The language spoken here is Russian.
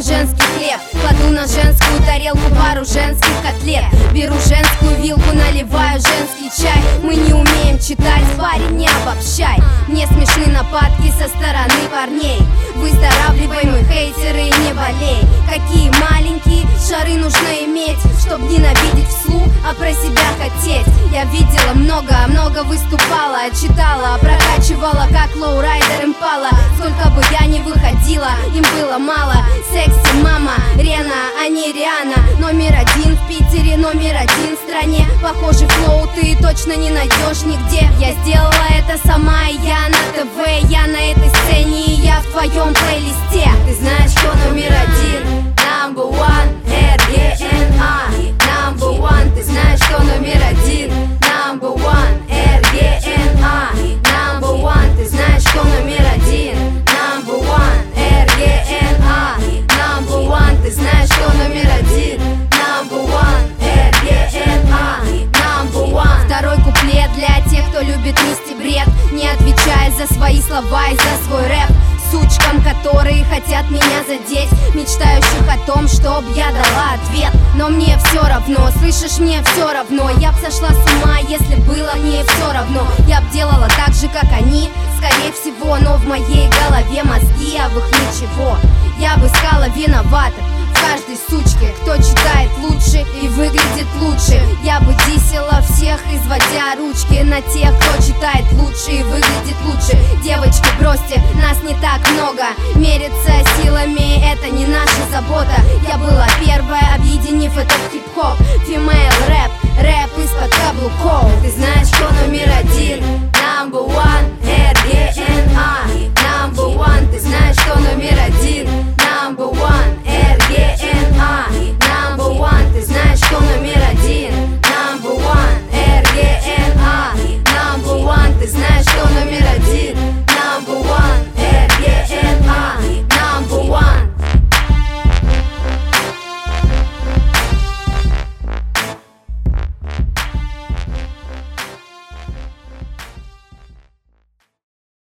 женский хлеб, кладу на женскую тарелку пару женских котлет. Беру женскую вилку, наливаю женский чай. Мы не умеем читать, парень, не обобщай. Мне смешны нападки со стороны парней. Выздоравливай, мы хейтеры, и не болей. Какие маленькие шары нужно иметь, чтоб ненавидеть вслух, а про себя хотеть. Я видела много выступала, читала, прокачивала, как лоурайдер импала. Сколько бы я ни выходила, им было мало. Секси мама, Рена, а не Риана. Номер один в Питере, номер один в стране. Похоже, флоу ты точно не найдешь нигде. Я сделала это сама, и я на ТВ, я на этой сцене, и я в твоем плейлисте. Ты знаешь, кто номер один? Number one, RGNA. Number one, ты знаешь, кто номер один? Number one, RGNA. Number one, ты знаешь, кто номер один? Number one, RGNA. Number one, ты знаешь, кто номер один? Number one, RGNA. Number one. Второй куплет для тех, кто любит нести бред, не отвечая за свои слова и за свой рэп. Сучкам, которые хотят меня задеть, мечтающих о том, чтоб я дала ответ. Но мне все равно, слышишь, мне все равно. Я б сошла с ума, если было мне все равно. Я б делала так же, как они, скорее всего. Но в моей голове мозги, а в их ничего. Я бы искала виноватых в каждой сучке, кто читает лучше и выглядит лучше. Я бы дисела всех, изводя ручки на тех, кто читает лучше и выглядит лучше. Девочки, бросьте, нас не так много. Мериться силами — это не наша забота. Я была первая, объединив этот хип-хоп. Female рэп, рэп из-под каблуков. Ты знаешь, кто номер один? Number one, RGNA.